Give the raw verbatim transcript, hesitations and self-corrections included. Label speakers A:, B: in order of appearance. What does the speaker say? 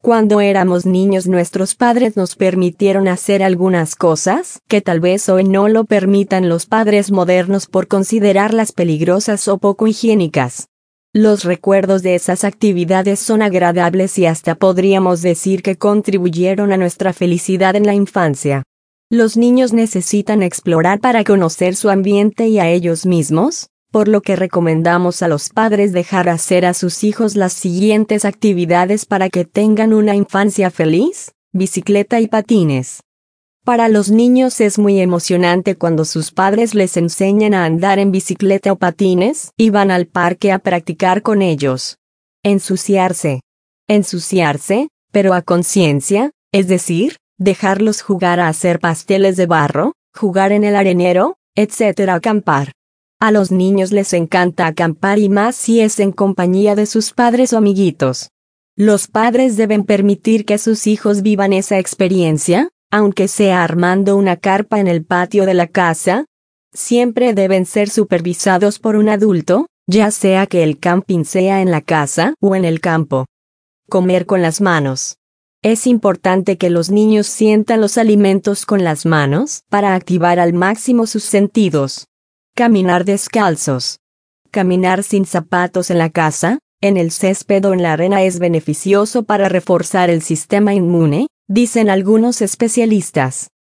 A: Cuando éramos niños nuestros padres nos permitieron hacer algunas cosas que tal vez hoy no lo permitan los padres modernos por considerarlas peligrosas o poco higiénicas. Los recuerdos de esas actividades son agradables y hasta podríamos decir que contribuyeron a nuestra felicidad en la infancia. Los niños necesitan explorar para conocer su ambiente y a ellos mismos, por lo que recomendamos a los padres dejar hacer a sus hijos las siguientes actividades para que tengan una infancia feliz: bicicleta y patines. Para los niños es muy emocionante cuando sus padres les enseñan a andar en bicicleta o patines y van al parque a practicar con ellos. Ensuciarse. Ensuciarse, pero a conciencia, es decir, dejarlos jugar a hacer pasteles de barro, jugar en el arenero, etcétera. Acampar. A los niños les encanta acampar y más si es en compañía de sus padres o amiguitos. Los padres deben permitir que sus hijos vivan esa experiencia, aunque sea armando una carpa en el patio de la casa. Siempre deben ser supervisados por un adulto, ya sea que el camping sea en la casa o en el campo. Comer con las manos. Es importante que los niños sientan los alimentos con las manos para activar al máximo sus sentidos. Caminar descalzos. Caminar sin zapatos en la casa, en el césped o en la arena es beneficioso para reforzar el sistema inmune, dicen algunos especialistas.